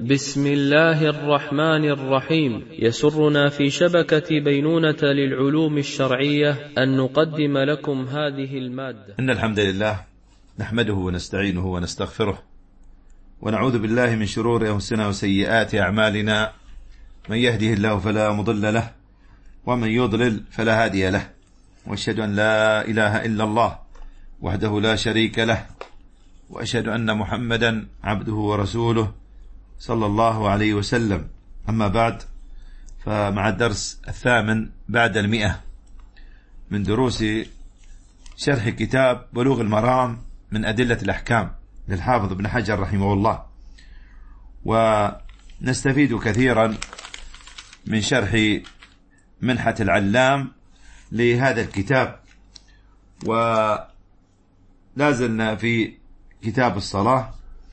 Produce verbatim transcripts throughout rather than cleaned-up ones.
بسم الله الرحمن الرحيم. يسرنا في شبكة بينونة للعلوم الشرعية أن نقدم لكم هذه المادة. إن الحمد لله نحمده ونستعينه ونستغفره ونعوذ بالله من شرور أنفسنا وسيئات أعمالنا، من يهده الله فلا مضل له ومن يضلل فلا هادي له، وأشهد أن لا إله إلا الله وحده لا شريك له، وأشهد أن محمدا عبده ورسوله صلى الله عليه وسلم. أما بعد، فمع الدرس الثامن بعد المئة من دروس شرح كتاب بلوغ المرام من أدلة الأحكام للحافظ ابن حجر رحمه الله، ونستفيد كثيرا من شرح منحة العلام لهذا الكتاب. ولازلنا في كتاب الصلاة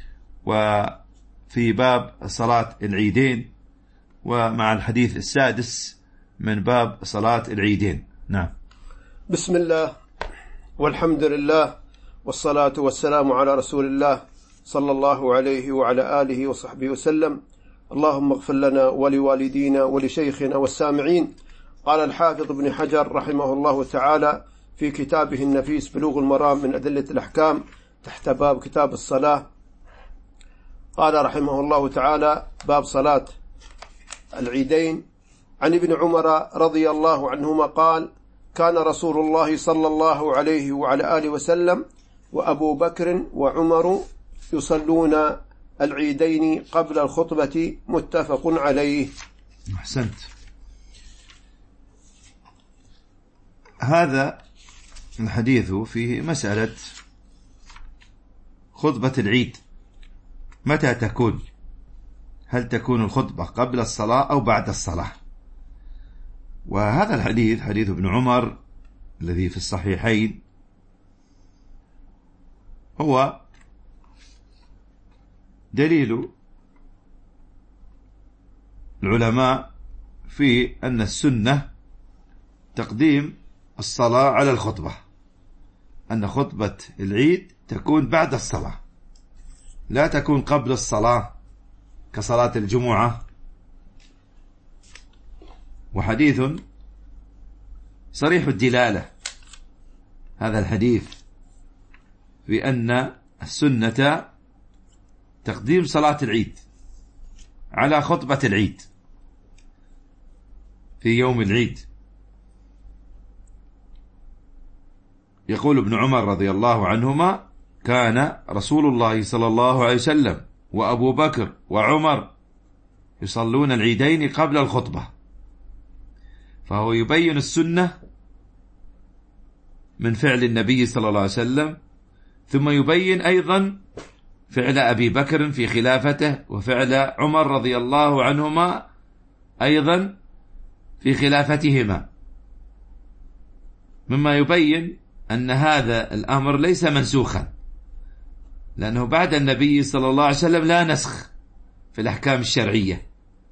وفي باب صلاة العيدين، ومع الحديث السادس من باب صلاة العيدين. نعم. بسم الله والحمد لله والصلاة والسلام على رسول الله صلى الله عليه وعلى آله وصحبه وسلم. اللهم اغفر لنا ولوالدينا ولشيخنا والسامعين. قال الحافظ ابن حجر رحمه الله تعالى في كتابه النفيس بلوغ المرام من أدلة الأحكام تحت باب كتاب الصلاة، قال رحمه الله تعالى: باب صلاة العيدين. عن ابن عمر رضي الله عنهما قال: كان رسول الله صلى الله عليه وعلى آله وسلم وأبو بكر وعمر يصلون العيدين قبل الخطبة، متفق عليه. أحسنت. هذا الحديث فيه مسألة خطبة العيد، متى تكون؟ هل تكون الخطبة قبل الصلاة أو بعد الصلاة؟ وهذا الحديث حديث ابن عمر الذي في الصحيحين هو دليل العلماء في أن السنة تقديم الصلاة على الخطبة، أن خطبة العيد تكون بعد الصلاة، لا تكون قبل الصلاة كصلاة الجمعة. وحديث صريح الدلالة هذا الحديث في أن السنة تقديم صلاة العيد على خطبة العيد في يوم العيد. يقول ابن عمر رضي الله عنهما: كان رسول الله صلى الله عليه وسلم وأبو بكر وعمر يصلون العيدين قبل الخطبة، فهو يبين السنة من فعل النبي صلى الله عليه وسلم، ثم يبين أيضا فعل أبي بكر في خلافته وفعل عمر رضي الله عنهما أيضا في خلافتهما، مما يبين أن هذا الأمر ليس منسوخا، لأنه بعد النبي صلى الله عليه وسلم لا نسخ في الأحكام الشرعية.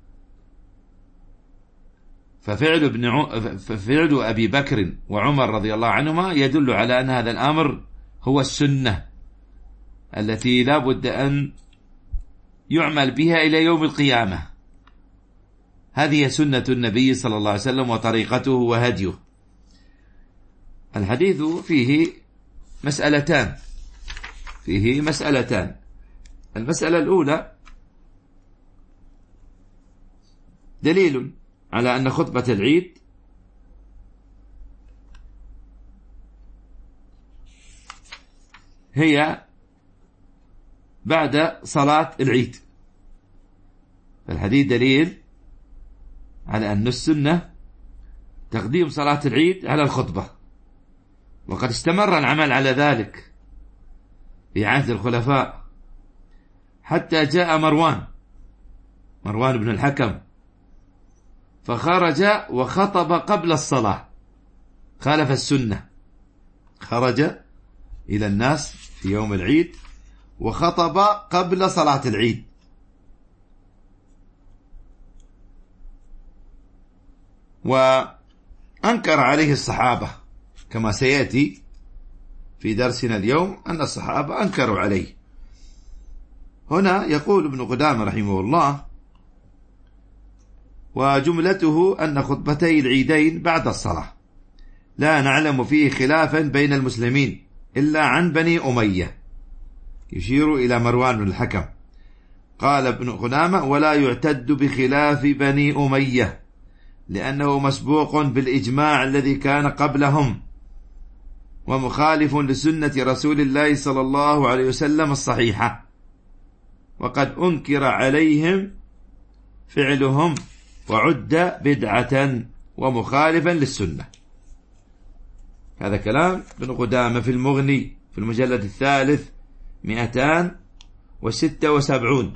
ففعل, ابن ع... ففعل أبي بكر وعمر رضي الله عنهما يدل على أن هذا الأمر هو السنة التي لا بد أن يعمل بها إلى يوم القيامة. هذه سنة النبي صلى الله عليه وسلم وطريقته وهديه. الحديث فيه مسألتان فيه مسألتان المسألة الأولى دليل على أن خطبة العيد هي بعد صلاة العيد. فالحديث دليل على أن السنة تقديم صلاة العيد على الخطبة، وقد استمر العمل على ذلك في عهد الخلفاء حتى جاء مروان مروان بن الحكم فخرج وخطب قبل الصلاة، خالف السنة، خرج إلى الناس في يوم العيد وخطب قبل صلاة العيد. وأنكر عليه الصحابة كما سيأتي في درسنا اليوم أن الصحابة أنكروا عليه، هنا يقول ابن قدامة رحمه الله: وجملته أن خطبتي العيدين بعد الصلاة لا نعلم فيه خلافا بين المسلمين إلا عن بني أمية، يشير إلى مروان بن الحكم. قال ابن قدامة: ولا يعتد بخلاف بني أمية لأنه مسبوق بالإجماع الذي كان قبلهم، ومخالف لسنة رسول الله صلى الله عليه وسلم الصحيحة، وقد أنكر عليهم فعلهم وعد بدعة ومخالفا للسنة. هذا كلام ابن قدامة في المغني في المجلد الثالث مئتان وستة وسبعون.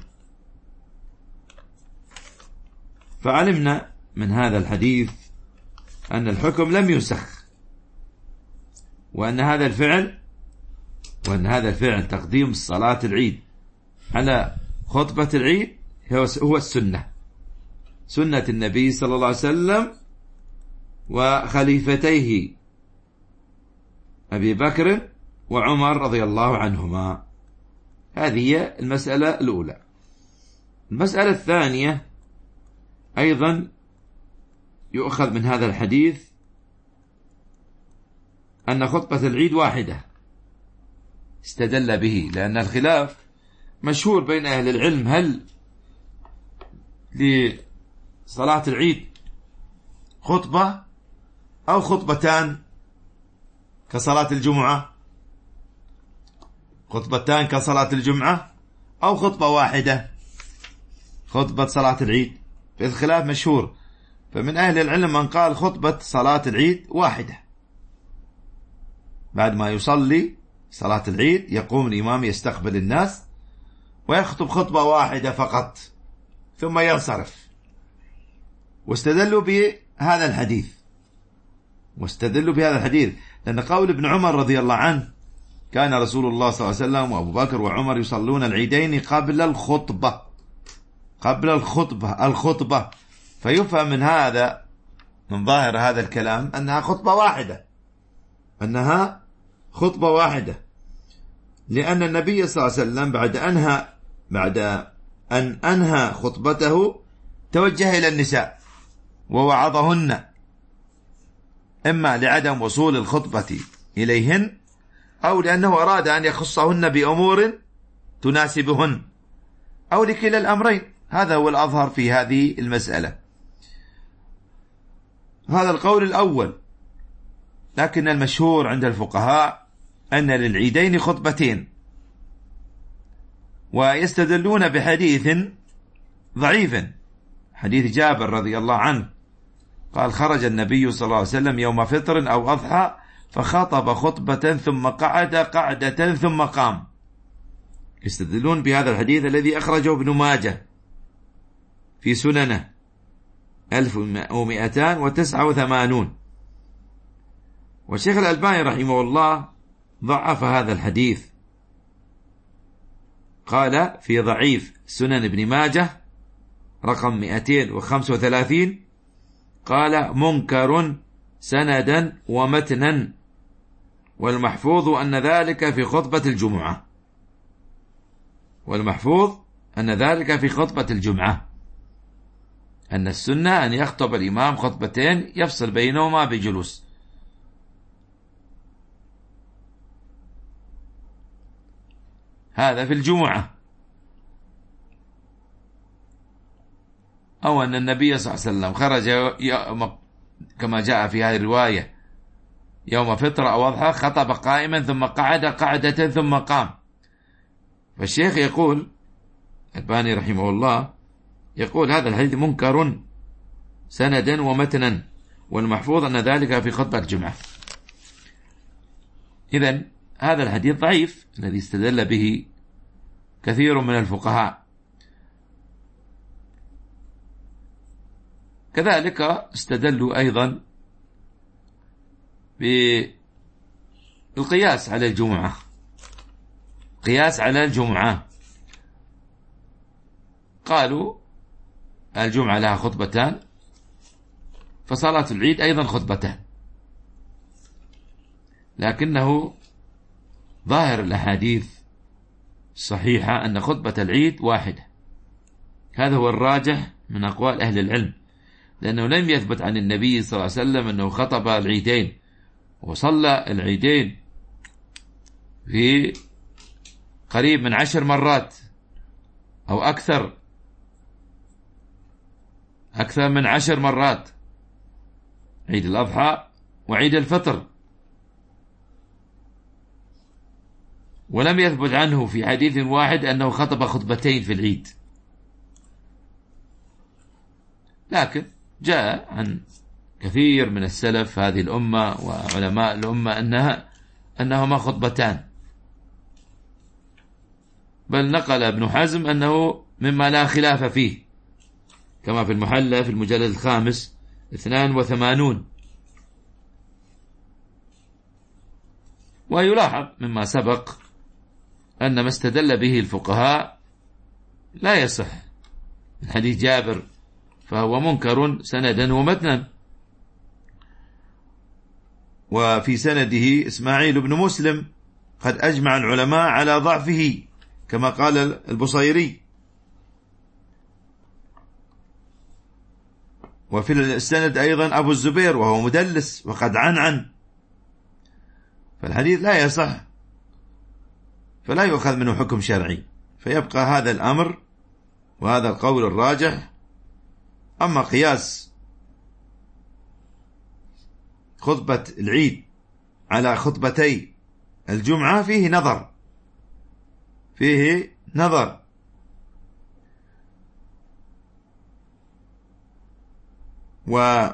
فعلمنا من هذا الحديث أن الحكم لم ينسخ، وأن هذا الفعل وأن هذا الفعل تقديم صلاة العيد على خطبة العيد هو السنة، سنة النبي صلى الله عليه وسلم وخليفتيه أبي بكر وعمر رضي الله عنهما. هذه هي المسألة الأولى. المسألة الثانية أيضا يؤخذ من هذا الحديث أن خطبة العيد واحدة، استدل به، لأن الخلاف مشهور بين أهل العلم: هل لصلاة العيد خطبة أو خطبتان كصلاة الجمعة، خطبتان كصلاة الجمعة، أو خطبة واحدة خطبة صلاة العيد. فالخلاف مشهور، فمن أهل العلم من قال خطبة صلاة العيد واحدة، بعد ما يصلي صلاة العيد يقوم الإمام يستقبل الناس ويخطب خطبة واحدة فقط ثم ينصرف. واستدلوا بهذا الحديث واستدلوا بهذا الحديث لأن قول ابن عمر رضي الله عنه: كان رسول الله صلى الله عليه وسلم وأبو بكر وعمر يصلون العيدين قبل الخطبة قبل الخطبة الخطبة فيفهم من هذا، من ظاهر هذا الكلام، أنها خطبة واحدة أنها خطبة واحدة لأن النبي صلى الله عليه وسلم بعد أنهى بعد أن أنهى خطبته توجه إلى النساء ووعظهن، إما لعدم وصول الخطبة إليهن أو لأنه أراد أن يخصهن بأمور تناسبهن، أو لكلا الأمرين. هذا هو الأظهر في هذه المسألة، هذا القول الأول. لكن المشهور عند الفقهاء أن للعيدين خطبتين، ويستدلون بحديث ضعيف، حديث جابر رضي الله عنه قال: خرج النبي صلى الله عليه وسلم يوم فطر أو أضحى فخطب خطبة ثم قعد قعدة ثم قام. يستدلون بهذا الحديث الذي أخرجه ابن ماجه في سننه ألف ومئتان وتسعة وثمانون، والشيخ الألباني رحمه الله ضعف هذا الحديث، قال في ضعيف سنن ابن ماجه رقم مئتين وخمسة وثلاثين، قال: منكر سندا ومتنا، والمحفوظ أن ذلك في خطبة الجمعة والمحفوظ أن ذلك في خطبة الجمعة أن السنة أن يخطب الإمام خطبتين يفصل بينهما بجلوس. هذا في الجمعة. أو أن النبي صلى الله عليه وسلم خرج كما جاء في هذه الرواية يوم فطر أو أضحى خطب قائما ثم قعد قعدة ثم قام. فالشيخ يقول الباني رحمه الله يقول: هذا الحديث منكر سندا ومتنا، والمحفوظ أن ذلك في خطبة الجمعة. إذن هذا الحديث ضعيف الذي استدل به كثير من الفقهاء. كذلك استدلوا أيضا بالقياس على الجمعة قياس على الجمعة قالوا الجمعة لها خطبتان، فصلاة العيد أيضا خطبتان، لكنه ظاهر الأحاديث الصحيحة أن خطبة العيد واحدة. هذا هو الراجح من أقوال أهل العلم، لأنه لم يثبت عن النبي صلى الله عليه وسلم أنه خطب العيدين وصلى العيدين في قريب من عشر مرات أو أكثر أكثر من عشر مرات، عيد الأضحى وعيد الفطر. ولم يثبت عنه في حديث واحد أنه خطب خطبتين في العيد، لكن جاء عن كثير من السلف هذه الأمة وعلماء الأمة أنها أنهما خطبتان، بل نقل ابن حزم أنه مما لا خلاف فيه، كما في المحلى في المجلد الخامس اثنان وثمانون. ويلاحظ مما سبق أن ما استدل به الفقهاء لا يصح من حديث جابر، فهو منكر سندا ومتنا. وفي سنده إسماعيل بن مسلم قد أجمع العلماء على ضعفه كما قال البصيري. وفي السند أيضا أبو الزبير وهو مدلس وقد عنعن، فالحديث لا يصح، فلا يؤخذ منه حكم شرعي، فيبقى هذا الأمر وهذا القول الراجح. أما قياس خطبة العيد على خطبتي الجمعة فيه نظر فيه نظر و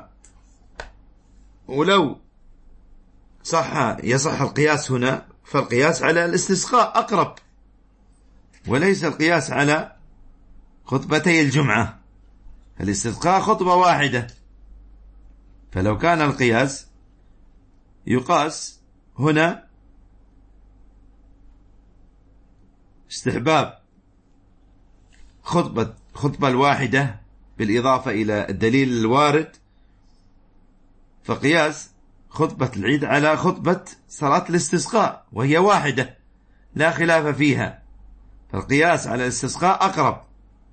ولو صح يصح القياس هنا، فالقياس على الاستسقاء أقرب، وليس القياس على خطبتي الجمعة. الاستسقاء خطبة واحدة، فلو كان القياس يقاس هنا استحباب خطبة خطبة الواحدة بالإضافة إلى الدليل الوارد، فقياس خطبة العيد على خطبة صلاة الاستسقاء وهي واحدة لا خلاف فيها، فالقياس على الاستسقاء أقرب.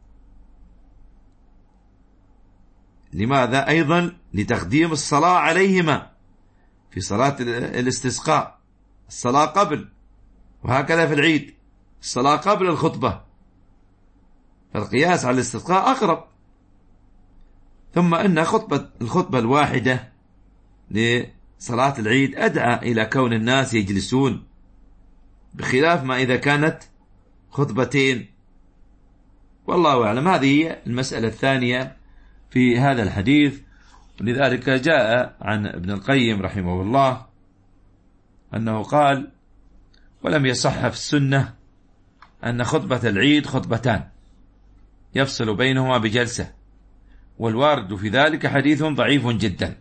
لماذا؟ أيضا لتقديم الصلاة عليهما في صلاة الاستسقاء، الصلاة قبل، وهكذا في العيد الصلاة قبل الخطبة، فالقياس على الاستسقاء أقرب. ثم أن خطبة الخطبة الواحدة لصلاة العيد أدعى إلى كون الناس يجلسون، بخلاف ما إذا كانت خطبتين. والله أعلم. هذه هي المسألة الثانية في هذا الحديث. ولذلك جاء عن ابن القيم رحمه الله أنه قال: ولم يصح في السنة أن خطبة العيد خطبتان يفصل بينهما بجلسة، والوارد في ذلك حديث ضعيف جدا،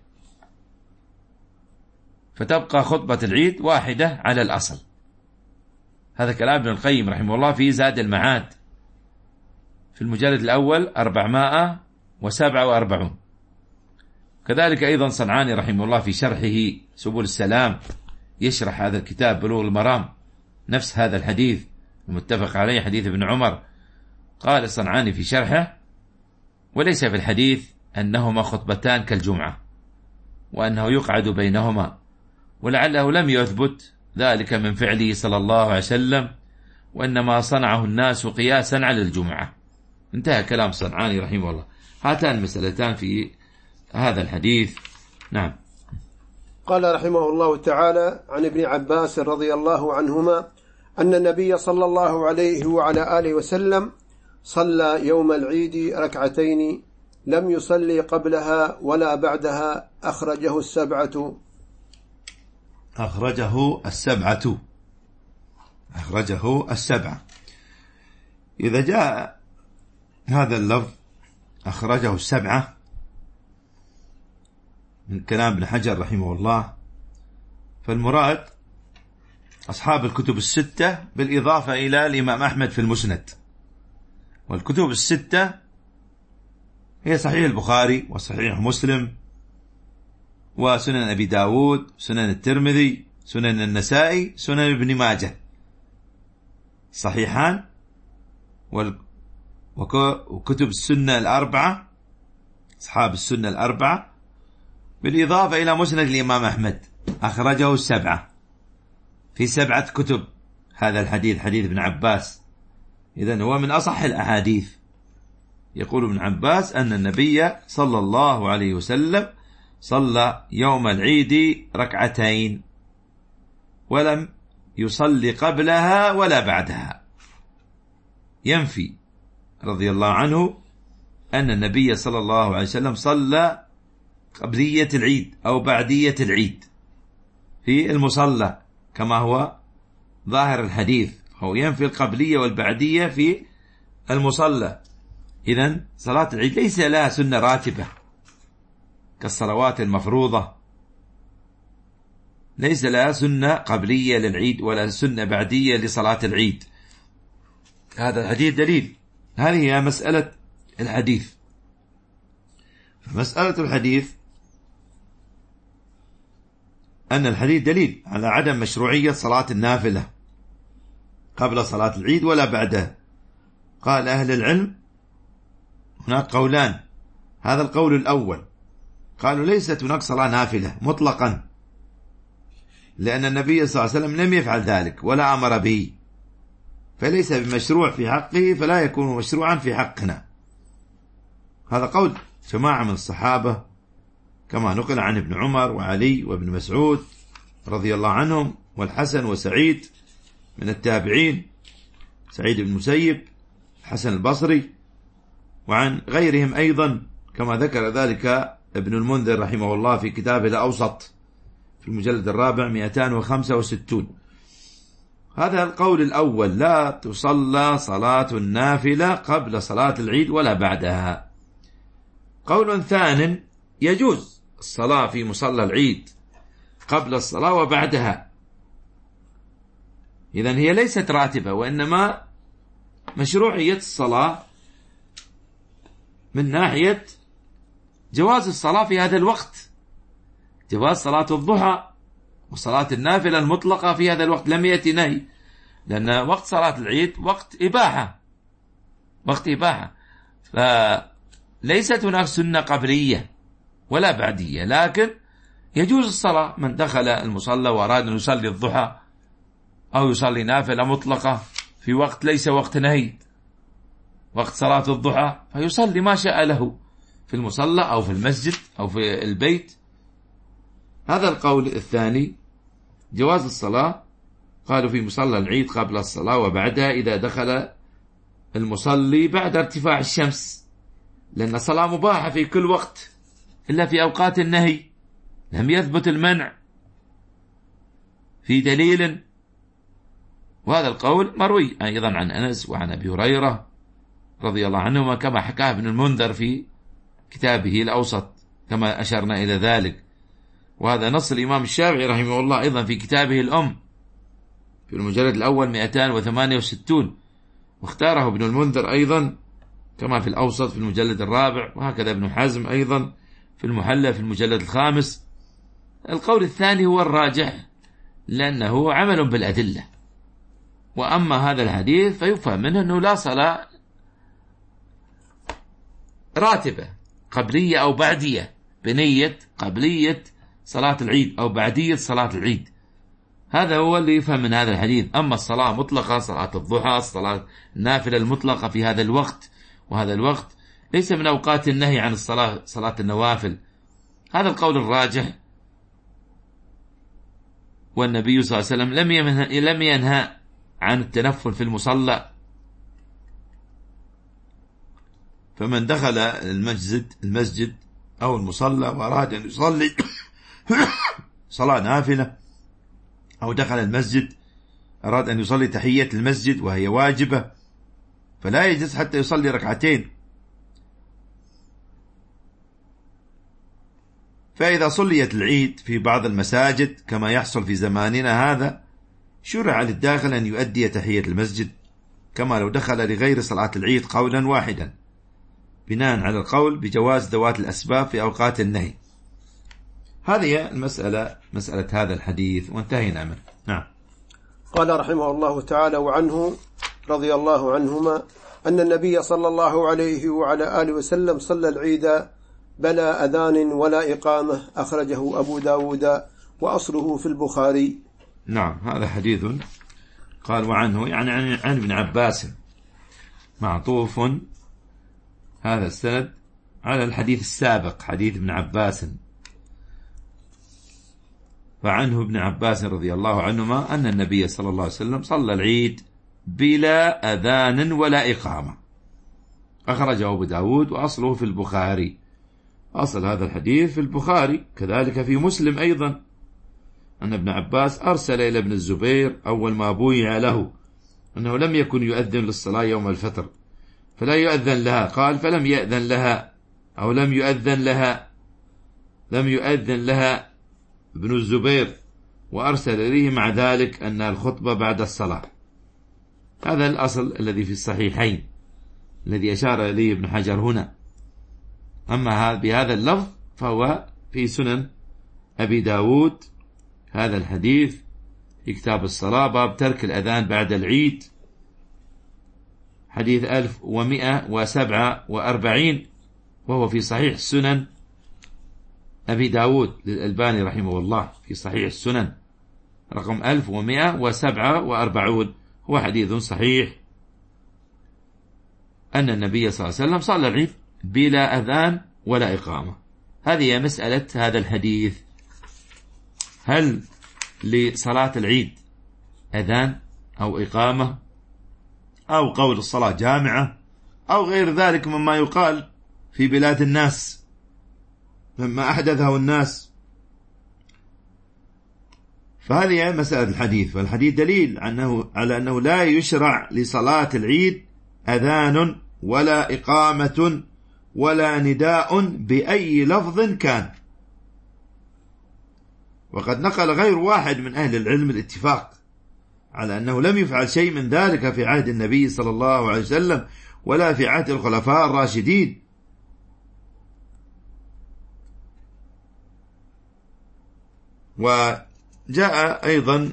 فتبقى خطبة العيد واحدة على الأصل. هذا كلام ابن القيم رحمه الله في زاد المعاد في المجلد الأول أربعمائة وسبعة وأربعون. كذلك أيضا صنعاني رحمه الله في شرحه سبل السلام يشرح هذا الكتاب بلوغ المرام نفس هذا الحديث المتفق عليه حديث ابن عمر. قال صنعاني في شرحه: وليس في الحديث أنهما خطبتان كالجمعة وأنه يقعد بينهما، ولعله لم يثبت ذلك من فعله صلى الله عليه وسلم، وإنما صنعه الناس قياسا على الجمعة. انتهى كلام صنعاني رحمه الله. هاتان المسألتان في هذا الحديث. نعم. قال رحمه الله تعالى: عن ابن عباس رضي الله عنهما أن النبي صلى الله عليه وعلى آله وسلم صلى يوم العيد ركعتين لم يصلي قبلها ولا بعدها، أخرجه السبعة أخرجه السبعة أخرجه السبعة إذا جاء هذا اللفظ أخرجه السبعة من كلام ابن حجر رحمه الله، فالمراد أصحاب الكتب الستة بالإضافة إلى الإمام أحمد في المسند. والكتب الستة هي صحيح البخاري وصحيح مسلم وسنن أبي داود، سنن الترمذي، سنن النسائي، سنن ابن ماجه. صحيحان وكتب السنة الأربعة، أصحاب السنة الأربعة، بالإضافة إلى مسند الإمام أحمد أخرجه السبعة في سبعة كتب هذا الحديث، حديث ابن عباس. إذن هو من أصح الأحاديث. يقول ابن عباس أن النبي صلى الله عليه وسلم صلى يوم العيد ركعتين ولم يصلي قبلها ولا بعدها. ينفي رضي الله عنه أن النبي صلى الله عليه وسلم صلى قبلية العيد أو بعدية العيد في المصلى كما هو ظاهر الحديث، هو ينفي القبلية والبعدية في المصلى. إذن صلاة العيد ليس لها سنة راتبة كالصلوات المفروضة، ليس لها سنة قبلية للعيد ولا سنة بعدية لصلاة العيد. هذا الحديث دليل. هذه هي مسألة الحديث. مسألة الحديث أن الحديث دليل على عدم مشروعية صلاة النافلة قبل صلاة العيد ولا بعدها. قال أهل العلم هناك قولان. هذا القول الأول قالوا ليست هناك صلاة نافلة مطلقا، لأن النبي صلى الله عليه وسلم لم يفعل ذلك ولا أمر به، فليس بمشروع في حقه فلا يكون مشروعا في حقنا. هذا قول جماعة من الصحابة كما نقل عن ابن عمر وعلي وابن مسعود رضي الله عنهم، والحسن وسعيد من التابعين، سعيد بن مسيب، الحسن البصري، وعن غيرهم أيضا كما ذكر ذلك ابن المنذر رحمه الله في كتابه الأوسط في المجلد الرابع مئتان وخمسة وستين. هذا القول الأول، لا تصلى صلاة النافلة قبل صلاة العيد ولا بعدها. قول ثان، يجوز الصلاة في مصلى العيد قبل الصلاة وبعدها. إذن هي ليست راتبة، وإنما مشروعية الصلاة من ناحية جواز الصلاة في هذا الوقت، جواز صلاة الضحى وصلاة النافلة المطلقة في هذا الوقت. لم يأتي نهي، لأن وقت صلاة العيد وقت إباحة، وقت إباحة، فليست هناك سنة قبلية ولا بعدية، لكن يجوز الصلاة. من دخل المصلى وأراد أن يصلي الضحى أو يصلي نافلة مطلقة في وقت ليس وقت نهي، وقت صلاة الضحى، فيصلي ما شاء له في المصلى أو في المسجد أو في البيت. هذا القول الثاني، جواز الصلاة قالوا في مصلى العيد قبل الصلاة وبعدها إذا دخل المصلي بعد ارتفاع الشمس، لأن الصلاة مباحة في كل وقت إلا في أوقات النهي، لم يثبت المنع في دليل. وهذا القول مروي أيضا عن أنس وعن أبي هريرة رضي الله عنهما كما حكاه ابن المنذر في كتابه الأوسط كما أشرنا إلى ذلك. وهذا نص الإمام الشافعي رحمه الله أيضا في كتابه الأم في المجلد الأول مئتان وثمانية وستين، واختاره ابن المنذر أيضا كما في الأوسط في المجلد الرابع، وهكذا ابن حزم أيضا في المحلى في المجلد الخامس. القول الثاني هو الراجح لأنه عمل بالأدلة. وأما هذا الحديث فيفهم منه أنه لا صلاة راتبة قبلية أو بعدية بنية قبلية صلاة العيد أو بعدية صلاة العيد. هذا هو اللي يفهم من هذا الحديث. أما الصلاة مطلقة، صلاة الضحى، الصلاة النافلة المطلقة في هذا الوقت، وهذا الوقت ليس من أوقات النهي عن الصلاة، صلاة النوافل. هذا القول الراجح. والنبي صلى الله عليه وسلم لم ينهى, لم ينهى عن التنفل في المصلى، فمن دخل المسجد المسجد أو المصلى وأراد أن يصلي صلاة نافلة، أو دخل المسجد أراد أن يصلي تحية المسجد وهي واجبة، فلا يجلس حتى يصلي ركعتين. فإذا صليت العيد في بعض المساجد كما يحصل في زماننا هذا، شرع للداخل أن يؤدي تحية المسجد كما لو دخل لغير صلاة العيد قولا واحدا، بناء على القول بجواز ذوات الأسباب في أوقات النهي. هذه المسألة، مسألة هذا الحديث، وانتهينا منه. نعم. قال رحمه الله تعالى: وعنه رضي الله عنهما أن النبي صلى الله عليه وعلى آله وسلم صلى العيد بلا أذان ولا إقامة، أخرجه أبو داود وأصله في البخاري. نعم، هذا حديث قال وعنه يعني عن ابن عباس، معطوف هذا السند على الحديث السابق حديث ابن عباس. فعنه ابن عباس رضي الله عنهما أن النبي صلى الله عليه وسلم صلى العيد بلا أذان ولا إقامة، أخرجه أبو داود وأصله في البخاري. أصل هذا الحديث في البخاري، كذلك في مسلم أيضا، أن ابن عباس أرسل إلى ابن الزبير أول ما بويع له أنه لم يكن يؤذن للصلاة يوم الفطر فلا يؤذن لها، قال فلم يأذن لها أو لم يؤذن لها لم يؤذن لها ابن الزبير، وأرسل إليه مع ذلك أن الخطبة بعد الصلاة. هذا الأصل الذي في الصحيحين الذي أشار إليه ابن حجر هنا. أما بهذا اللفظ فهو في سنن أبي داود، هذا الحديث في كتاب الصلاة باب ترك الأذان بعد العيد، حديث ألف ومئة وسبعة وأربعين، وهو في صحيح السنن أبي داود للألباني رحمه الله في صحيح السنن رقم ألف ومئة وسبعة وأربعون. هو حديث صحيح أن النبي صلى الله عليه وسلم صلى العيد بلا أذان ولا إقامة. هذه مسألة هذا الحديث، هل لصلاة العيد أذان أو إقامة أو قول الصلاة جامعة أو غير ذلك مما يقال في بلاد الناس مما أحدثه الناس؟ فهذه مسألة الحديث. والحديث دليل عنه على أنه لا يشرع لصلاة العيد أذان ولا إقامة ولا نداء بأي لفظ كان. وقد نقل غير واحد من أهل العلم الاتفاق على أنه لم يفعل شيء من ذلك في عهد النبي صلى الله عليه وسلم ولا في عهد الخلفاء الراشدين. وجاء أيضا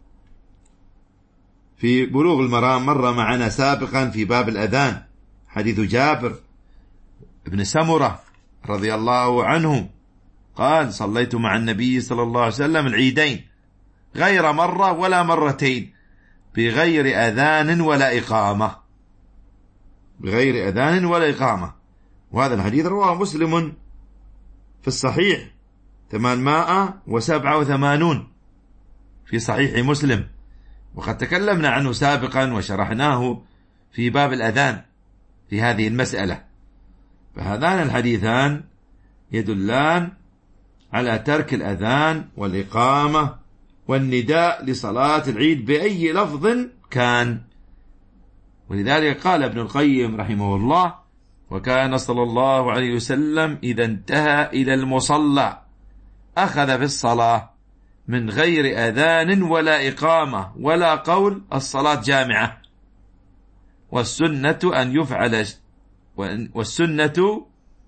في بلوغ المرام مر معنا سابقا في باب الأذان حديث جابر بن سمرة رضي الله عنه قال صليت مع النبي صلى الله عليه وسلم العيدين غير مرة ولا مرتين بغير أذان ولا إقامة بغير أذان ولا إقامة. وهذا الحديث رواه مسلم في الصحيح ثمانمائة وسبعة وثمانون في صحيح مسلم، وقد تكلمنا عنه سابقا وشرحناه في باب الأذان في هذه المسألة. فهذان الحديثان يدلان على ترك الأذان والإقامة والنداء لصلاة العيد بأي لفظ كان. ولذلك قال ابن القيم رحمه الله: وكان صلى الله عليه وسلم إذا انتهى إلى المصلى أخذ في الصلاة من غير أذان ولا إقامة ولا قول الصلاة جامعة، والسنة أن يفعل والسنة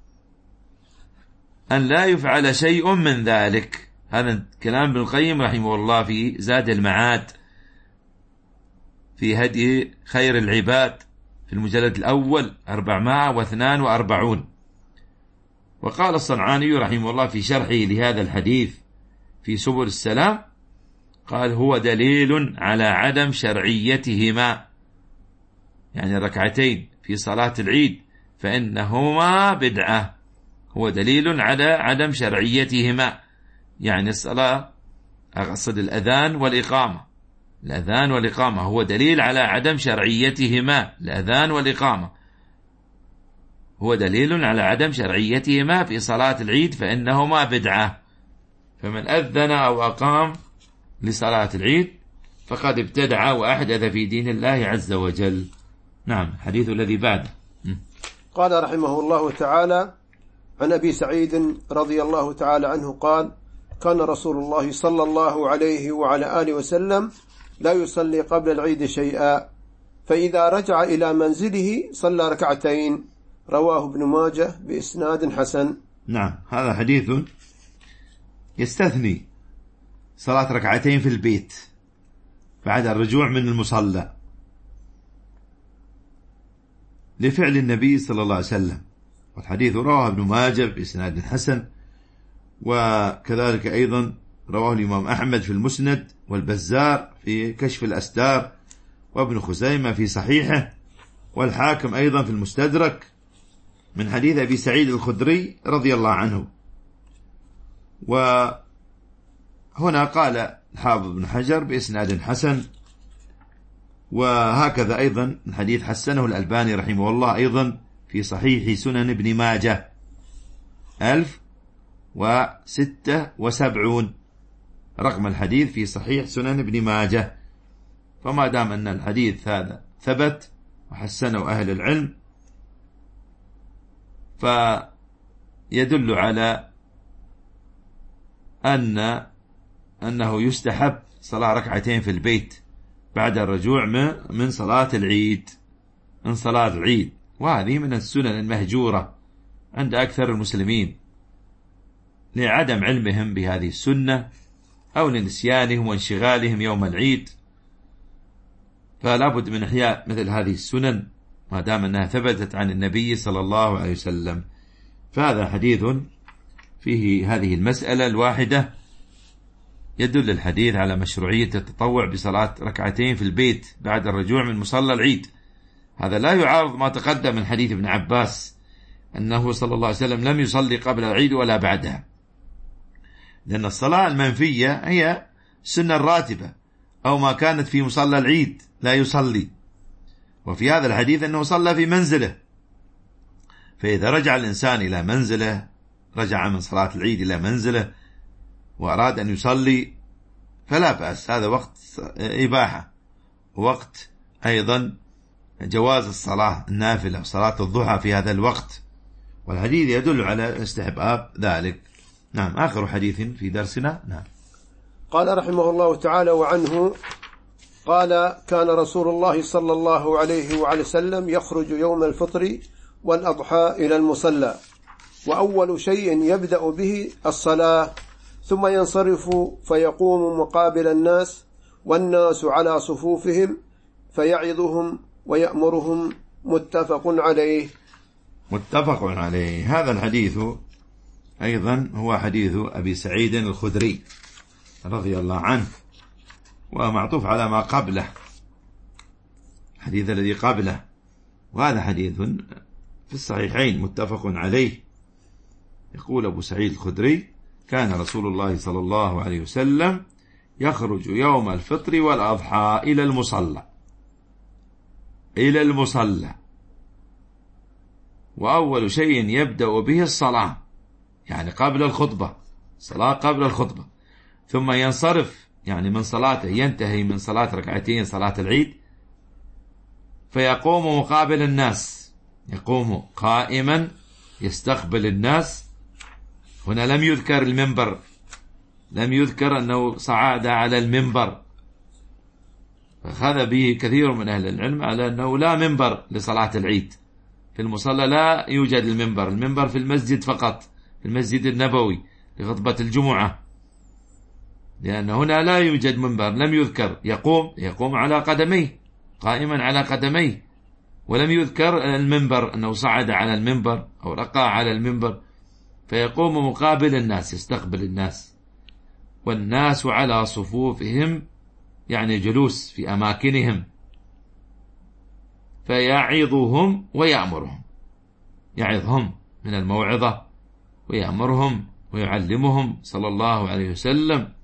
أن لا يفعل شيء من ذلك. هذا كلام ابن القيم رحمه الله في زاد المعاد في هدي خير العباد في المجلد الأول أربعمائة واثنين وأربعين. وقال الصنعاني رحمه الله في شرحه لهذا الحديث في سبل السلام قال: هو دليل على عدم شرعيتهما، يعني ركعتين في صلاة العيد فإنهما بدعة. هو دليل على عدم شرعيتهما، يعني الصلاة أقصد الأذان والإقامة، الأذان والإقامة هو دليل على عدم شرعيتهما. الأذان والإقامة هو دليل على عدم شرعيتهما في صلاة العيد فإنهما بدعة. فمن أذن أو أقام لصلاة العيد فقد ابتدع وأحدث في دين الله عز وجل. نعم، حديث الذي بعده. قال رحمه الله تعالى: عن أبي سعيد رضي الله تعالى عنه قال: كان رسول الله صلى الله عليه وعلى آله وسلم لا يصلي قبل العيد شيئا، فإذا رجع إلى منزله صلى ركعتين. رواه ابن ماجه بإسناد حسن. نعم، هذا حديث يستثني صلاة ركعتين في البيت بعد الرجوع من المصلى، لفعل النبي صلى الله عليه وسلم. والحديث رواه ابن ماجه بإسناد حسن، وكذلك أيضا رواه الإمام أحمد في المسند، والبزار في كشف الأستار، وابن خزيمة في صحيحه، والحاكم أيضا في المستدرك من حديث أبي سعيد الخدري رضي الله عنه. وهنا قال الحافظ ابن حجر بإسناد حسن، وهكذا أيضا الحديث حسنه الألباني رحمه الله أيضا في صحيح سنن ابن ماجه ألف وستة وسبعون رقم الحديث في صحيح سنن ابن ماجه. فما دام أن الحديث هذا ثبت وحسنه أهل العلم، فيدل على أن أنه يستحب صلاة ركعتين في البيت بعد الرجوع من صلاة العيد من صلاة العيد وهذه من السنن المهجورة عند أكثر المسلمين لعدم علمهم بهذه السنة أو لنسيانهم وانشغالهم يوم العيد. فلا بد من إحياء مثل هذه السنن ما دام أنها ثبتت عن النبي صلى الله عليه وسلم. فهذا حديث فيه هذه المسألة الواحدة. يدل الحديث على مشروعية التطوع بصلاة ركعتين في البيت بعد الرجوع من مصلى العيد. هذا لا يعارض ما تقدم من حديث ابن عباس أنه صلى الله عليه وسلم لم يصلي قبل العيد ولا بعدها، لأن الصلاة المنفية هي السنة الراتبة أو ما كانت في مصلى العيد لا يصلي. وفي هذا الحديث أنه صلى في منزله، فإذا رجع الإنسان إلى منزله، رجع من صلاة العيد إلى منزله وأراد أن يصلي فلا بأس، هذا وقت إباحة، وقت أيضا جواز الصلاة النافلة صلاة الضحى في هذا الوقت، والحديث يدل على استحباب ذلك. نعم، آخر حديث في درسنا. نعم. قال رحمه الله تعالى وعنه قال: كان رسول الله صلى الله عليه وعلى وسلم يخرج يوم الفطر والأضحى إلى المصلى، وأول شيء يبدأ به الصلاة، ثم ينصرف فيقوم مقابل الناس والناس على صفوفهم فيعظهم ويأمرهم. متفق عليه. متفق عليه. هذا الحديث أيضا هو حديث أبي سعيد الخدري رضي الله عنه، ومعطوف على ما قبله، الحديث الذي قبله، وهذا حديث في الصحيحين متفق عليه. يقول أبو سعيد الخدري: كان رسول الله صلى الله عليه وسلم يخرج يوم الفطر والأضحى إلى المصلى إلى المصلى وأول شيء يبدأ به الصلاة، يعني قبل الخطبة، صلاة قبل الخطبة، ثم ينصرف، يعني من صلاته ينتهي من صلاة ركعتين صلاة العيد، فيقوم مقابل الناس، يقوم قائما يستقبل الناس. هنا لم يذكر المنبر، لم يذكر أنه صعد على المنبر، فأخذ به كثير من أهل العلم على أنه لا منبر لصلاة العيد، في المصلى لا يوجد المنبر، المنبر في المسجد فقط، في المسجد النبوي لخطبة الجمعة، لأن هنا لا يوجد منبر، لم يذكر. يقوم يقوم على قدميه، قائما على قدميه، ولم يذكر المنبر أنه صعد على المنبر أو رقى على المنبر. فيقوم مقابل الناس يستقبل الناس، والناس على صفوفهم، يعني جلوس في أماكنهم، فيعظهم ويأمرهم، يعظهم من الموعظة ويأمرهم ويعلمهم صلى الله عليه وسلم.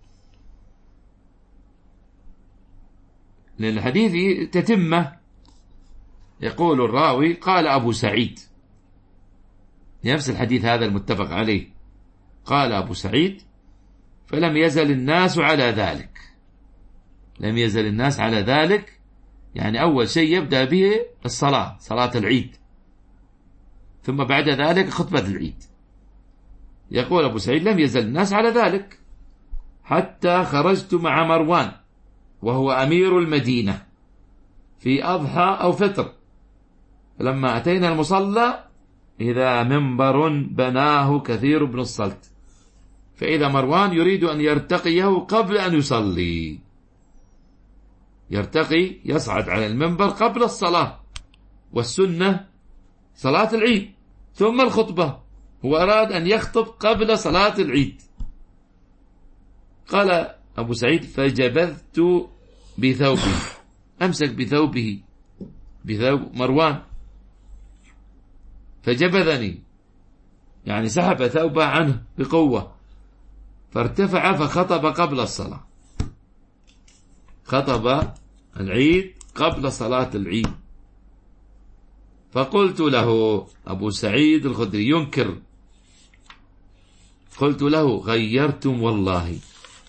للحديث تتمة، يقول الراوي: قال أبو سعيد، نفس الحديث هذا المتفق عليه، قال أبو سعيد: فلم يزل الناس على ذلك، لم يزل الناس على ذلك، يعني أول شيء يبدأ به الصلاة، صلاة العيد، ثم بعد ذلك خطبة العيد. يقول أبو سعيد: لم يزل الناس على ذلك حتى خرجت مع مروان وهو أمير المدينة في أضحى أو فطر، فلما أتينا المصلى إذا منبر بناه كثير بن الصلت، فإذا مروان يريد أن يرتقيه قبل أن يصلي، يرتقي يصعد على المنبر قبل الصلاة، والسنة صلاة العيد ثم الخطبة، هو أراد أن يخطب قبل صلاة العيد. قال أبو سعيد: فجبذت بثوبه، أمسك بثوبه، بثوب مروان، فجبذني يعني سحب ثوبه عنه بقوة، فارتفع فخطب قبل الصلاة، خطب العيد قبل صلاة العيد. فقلت له، أبو سعيد الخدري ينكر، قلت له: غيرتم والله.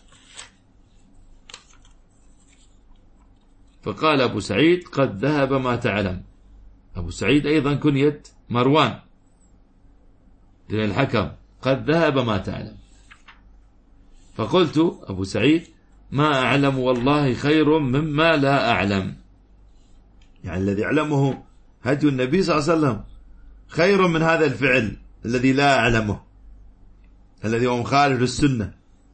فقال أبو سعيد: قد ذهب ما تعلم. أبو سعيد أيضا كنية مروان بن الحكم، قد ذهب ما تعلم. فقلت أبو سعيد: ما أعلم والله خير مما لا أعلم. يعني الذي يعلمه هدي النبي صلى الله عليه وسلم خير من هذا الفعل الذي لا أعلمه، الذي هو مخالف للسنة.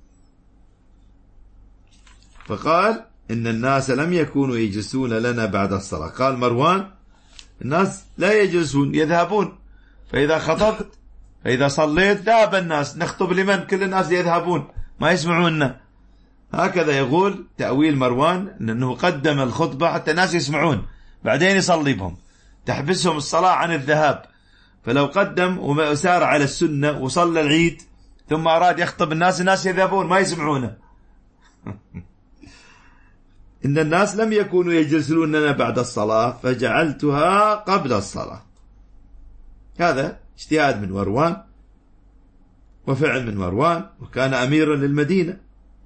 فقال: إن الناس لم يكونوا يجلسون لنا بعد الصلاة. قال مروان: الناس لا يجلسون، يذهبون، فإذا خطبت فإذا صليت ذهب الناس، نخطب لمن؟ كل الناس يذهبون ما يسمعوننا. هكذا يقول تأويل مروان، أنه قدم الخطبة حتى الناس يسمعون، بعدين يصلي بهم، تحبسهم الصلاة عن الذهاب. فلو قدم وسار على السنة وصلى العيد ثم أراد يخطب الناس، الناس يذهبون ما يسمعونه. إن الناس لم يكونوا يجلسون لنا بعد الصلاة فجعلتها قبل الصلاة. هذا اجتهاد من مروان وفعل من مروان، وكان أميرا للمدينة،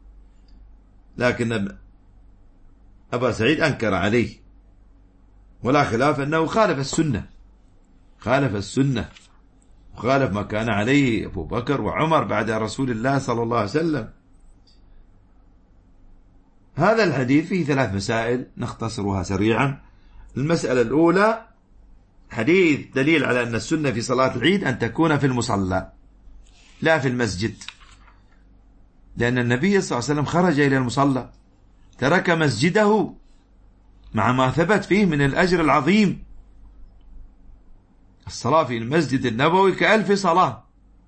لكن أبا سعيد أنكر عليه، ولا خلاف أنه خالف السنة، خالف السنة وخالف ما كان عليه أبو بكر وعمر بعد رسول الله صلى الله عليه وسلم. هذا الحديث فيه ثلاث مسائل نختصرها سريعا. المسألة الأولى: حديث دليل على أن السنة في صلاة العيد أن تكون في المصلى لا في المسجد، لأن النبي صلى الله عليه وسلم خرج إلى المصلى، ترك مسجده مع ما ثبت فيه من الأجر العظيم. الصلاة في المسجد النبوي كألف صلاة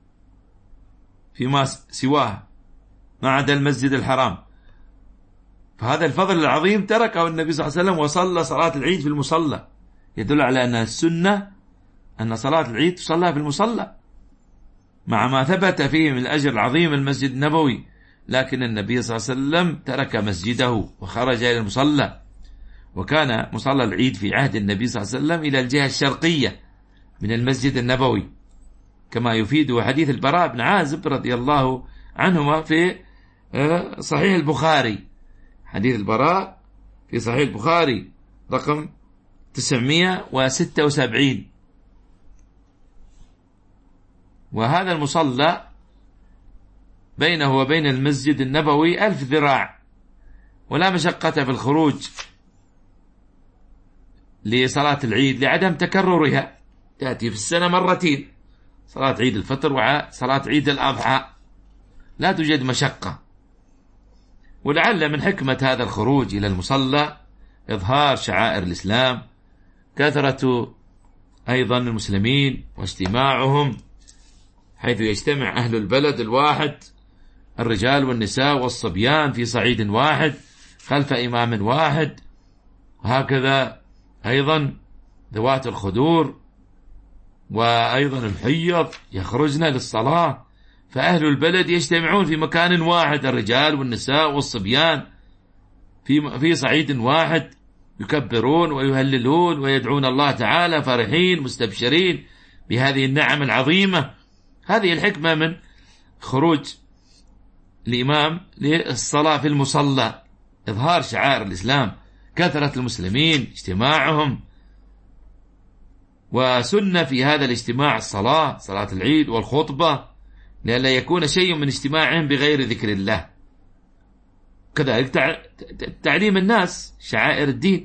فيما سواه ما عدا المسجد الحرام، فهذا الفضل العظيم تركه النبي صلى الله عليه وسلم وصلى صلاة العيد في المصلى، يدل على أن السنة أن صلاة العيد تصلى في المصلى مع ما ثبت فيه من الأجر العظيم المسجد النبوي. لكن النبي صلى الله عليه وسلم ترك مسجده وخرج إلى المصلى، وكان مصلى العيد في عهد النبي صلى الله عليه وسلم إلى الجهة الشرقية من المسجد النبوي، كما يفيد حديث البراء بن عازب رضي الله عنهما في صحيح البخاري. حديث البراء في صحيح البخاري رقم تسعمائة وستة وسبعين. وهذا المصلى بينه وبين المسجد النبوي ألف ذراع، ولا مشقة في الخروج لصلاة العيد لعدم تكررها، تأتي في السنة مرتين، صلاة عيد الفطر وصلاة عيد الأضحى، لا توجد مشقة. ولعل من حكمة هذا الخروج إلى المصلى إظهار شعائر الإسلام، كثرة أيضا المسلمين واجتماعهم، حيث يجتمع أهل البلد الواحد الرجال والنساء والصبيان في صعيد واحد خلف إمام واحد، وهكذا أيضا ذوات الخدور وأيضا الحيض يخرجن للصلاة، فأهل البلد يجتمعون في مكان واحد الرجال والنساء والصبيان في في صعيد واحد، يكبرون ويهللون ويدعون الله تعالى فرحين مستبشرين بهذه النعم العظيمة. هذه الحكمة من خروج الإمام للصلاة في المصلى، إظهار شعائر الإسلام، كثرة المسلمين اجتماعهم. وسنة في هذا الاجتماع الصلاة، صلاة العيد والخطبة، لئلا يكون شيء من اجتماعهم بغير ذكر الله. كذلك تعليم الناس شعائر الدين.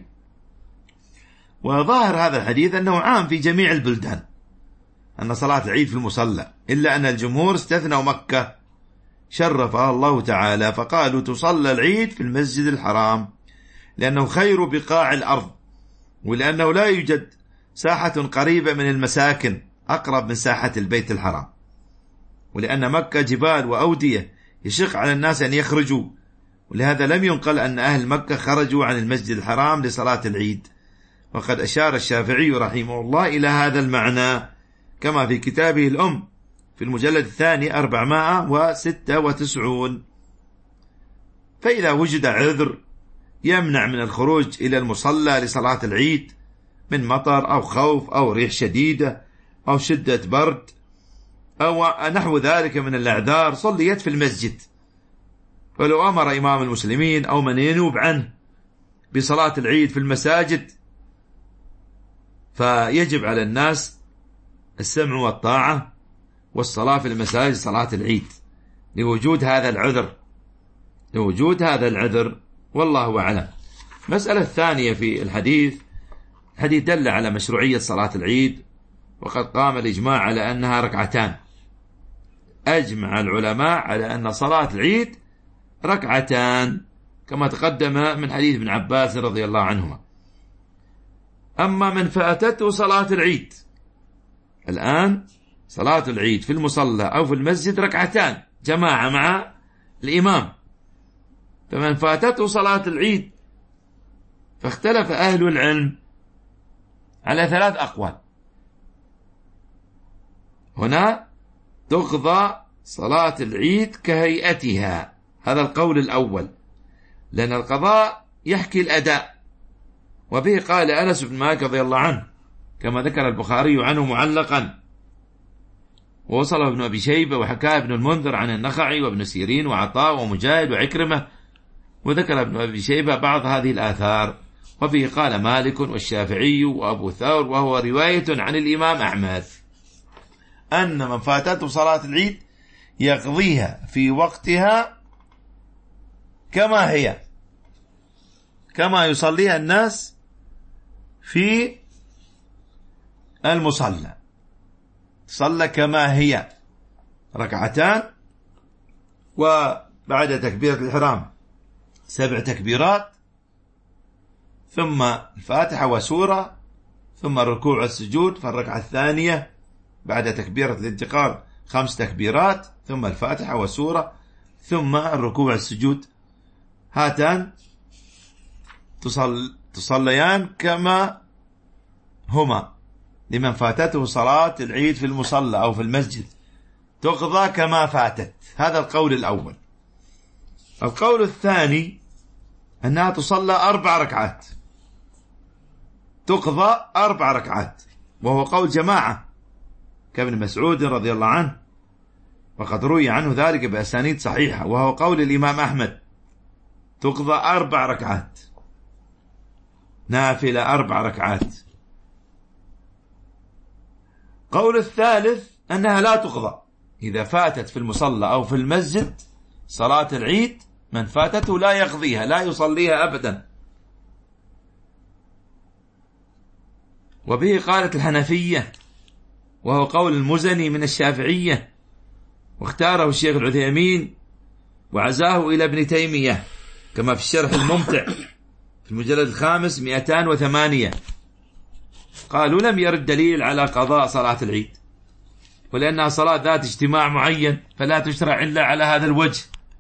وظاهر هذا الحديث أنه عام في جميع البلدان أن صلاة العيد في المصلى، إلا أن الجمهور استثنوا مكة شرفها الله تعالى، فقالوا تصلى العيد في المسجد الحرام لأنه خير بقاع الأرض، ولأنه لا يوجد ساحة قريبة من المساكن أقرب من ساحة البيت الحرام، ولأن مكة جبال وأودية يشق على الناس أن يخرجوا، ولهذا لم ينقل أن أهل مكة خرجوا عن المسجد الحرام لصلاة العيد. وقد أشار الشافعي رحمه الله إلى هذا المعنى كما في كتابه الأم في المجلد الثاني أربعمائة وستة وتسعين. فإذا وجد عذر يمنع من الخروج إلى المصلى لصلاة العيد من مطر أو خوف أو ريح شديدة أو شدة برد أو نحو ذلك من الأعذار، صليت في المسجد. ولو أمر إمام المسلمين أو من ينوب عنه بصلاة العيد في المساجد فيجب على الناس السمع والطاعة والصلاة في المساجد صلاة العيد لوجود هذا العذر لوجود هذا العذر والله أعلم. مسألة الثانية في الحديث، الحديث دل على مشروعية صلاة العيد، وقد قام الإجماع على أنها ركعتان. أجمع العلماء على أن صلاة العيد ركعتان كما تقدم من حديث ابن عباس رضي الله عنهما. أما من فاتته صلاة العيد، الآن صلاة العيد في المصلى أو في المسجد ركعتان جماعة مع الإمام، فمن فاتته صلاة العيد فاختلف أهل العلم على ثلاث أقوال. هنا تقضى صلاة العيد كهيئتها، هذا القول الأول، لأن القضاء يحكي الأداء، وبه قال أنس بن مالك رضي الله عنه كما ذكر البخاري عنه معلقا، ووصله ابن أبي شيبة وحكاه ابن المنذر عن النخعي وابن سيرين وعطاء ومجاهد وعكرمة، وذكر ابن أبي شيبة بعض هذه الآثار، وبه قال مالك والشافعي وأبو ثور، وهو رواية عن الإمام أحمد أن من فاتته صلاة العيد يقضيها في وقتها كما هي، كما يصليها الناس في المصلى، صلى كما هي ركعتان، وبعد تكبيرة الإحرام سبع تكبيرات، ثم الفاتحة وسورة، ثم الركوع والسجود في الركعة الثانية بعد تكبيرة الانتقال خمس تكبيرات، ثم الفاتحة وسورة، ثم الركوع والسجود. هاتان تصل تصليان كما هما لمن فاتته صلاة العيد في المصلى أو في المسجد، تقضى كما فاتت. هذا القول الأول. القول الثاني أنها تصلى أربع ركعات، تقضى أربع ركعات، وهو قول جماعة كابن مسعود رضي الله عنه، وقد روي عنه ذلك بأسانيد صحيحة، وهو قول الإمام أحمد، تقضى أربع ركعات نافلة أربع ركعات. قول الثالث أنها لا تقضى إذا فاتت في المصلى أو في المسجد صلاة العيد، من فاتته لا يقضيها، لا يصليها أبدا. وبه قالت الحنفية، وهو قول المزني من الشافعية، واختاره الشيخ العثيمين وعزاه إلى ابن تيمية كما في الشرح الممتع في المجلد الخامس مئتان وثمانية. قالوا لم يرد دليل على قضاء صلاة العيد، ولأنها صلاة ذات اجتماع معين فلا تشرع إلا على هذا الوجه،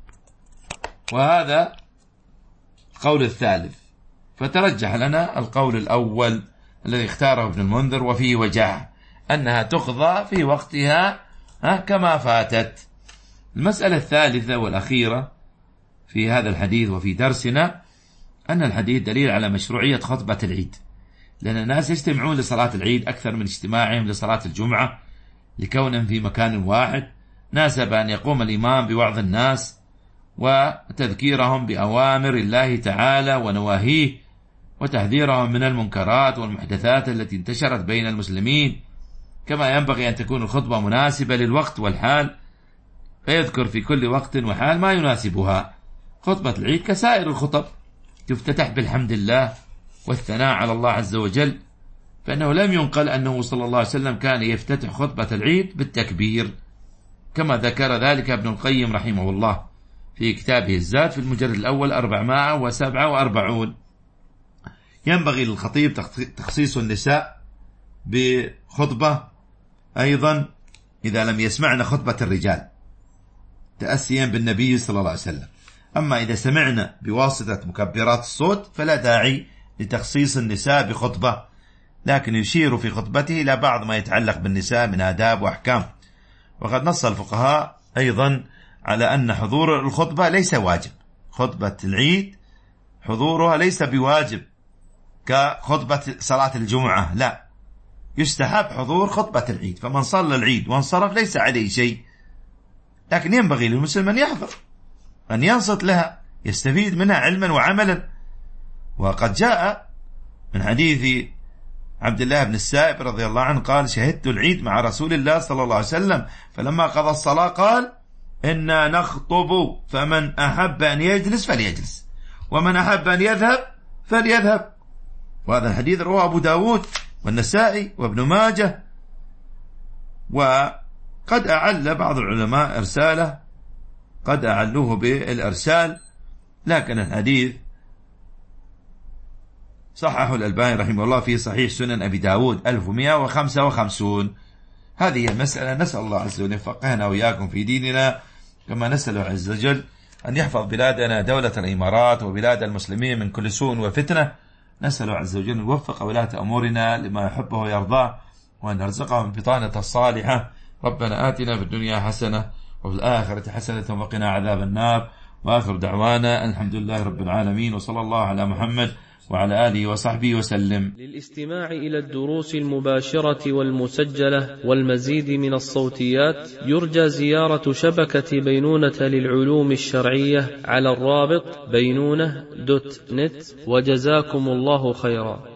وهذا القول الثالث. فترجح لنا القول الأول الذي اختاره ابن المنذر وفيه وجاهه، أنها تقضى في وقتها كما فاتت. المسألة الثالثة والأخيرة في هذا الحديث وفي درسنا، أن الحديث دليل على مشروعية خطبة العيد، لأن الناس يجتمعون لصلاة العيد أكثر من اجتماعهم لصلاة الجمعة، لكونهم في مكان واحد. ناسب أن يقوم الإمام بوعظ الناس وتذكيرهم بأوامر الله تعالى ونواهيه، وتحذيرهم من المنكرات والمحدثات التي انتشرت بين المسلمين، كما ينبغي أن تكون الخطبة مناسبة للوقت والحال، فيذكر في كل وقت وحال ما يناسبها. خطبة العيد كسائر الخطب تفتتح بالحمد لله والثناء على الله عز وجل، فإنه لم ينقل أنه صلى الله عليه وسلم كان يفتتح خطبة العيد بالتكبير، كما ذكر ذلك ابن القيم رحمه الله في كتابه الزاد في المجلد الأول أربعمائة وسبعة وأربعين. ينبغي للخطيب تخصيص النساء بخطبة أيضا إذا لم يسمعنا خطبة الرجال تأسيا بالنبي صلى الله عليه وسلم. أما إذا سمعنا بواسطة مكبرات الصوت فلا داعي لتخصيص النساء بخطبة، لكن يشير في خطبته إلى بعض ما يتعلق بالنساء من آداب وأحكام. وقد نص الفقهاء أيضا على أن حضور الخطبة ليس واجب، خطبة العيد حضورها ليس بواجب كخطبة صلاة الجمعة، لا، يستحب حضور خطبة العيد، فمن صلى العيد وانصرف ليس عليه شيء، لكن ينبغي للمسلم أن يحضر، أن ينصت لها، يستفيد منها علما وعملا. وقد جاء من حديث عبد الله بن السائب رضي الله عنه قال: شهدت العيد مع رسول الله صلى الله عليه وسلم فلما قضى الصلاة قال: إنا نخطب فمن أحب أن يجلس فليجلس ومن أحب أن يذهب فليذهب. وهذا الحديث رواه أبو داود والنسائي وابن ماجه. وقد أعل بعض العلماء إرساله، قد أعلوه بالإرسال، لكن الحديث صححه الألباني رحمه الله في صحيح سنن أبي داود ألف ومئة وخمسة وخمسين. هذه المسألة نسأل الله عز وجل يفقهنا وإياكم في ديننا، كما نسأل عز وجل أن يحفظ بلادنا دولة الإمارات وبلاد المسلمين من كل سوء وفتنة. نسأل عز وجل أن يوفق ولاة أمورنا لما يحبه ويرضاه، وأن يرزقهم بطانة الصالحة. ربنا آتنا في الدنيا حسنة وفي الآخرة حسنة وقنا عذاب النار. وآخر دعوانا الحمد لله رب العالمين، وصلى الله على محمد وعلى آله وصحبه وسلم. للاستماع إلى الدروس المباشرة والمسجلة والمزيد من الصوتيات يرجى زيارة شبكة بينونة للعلوم الشرعية على الرابط بينونة دوت نت. وجزاكم الله خيرا.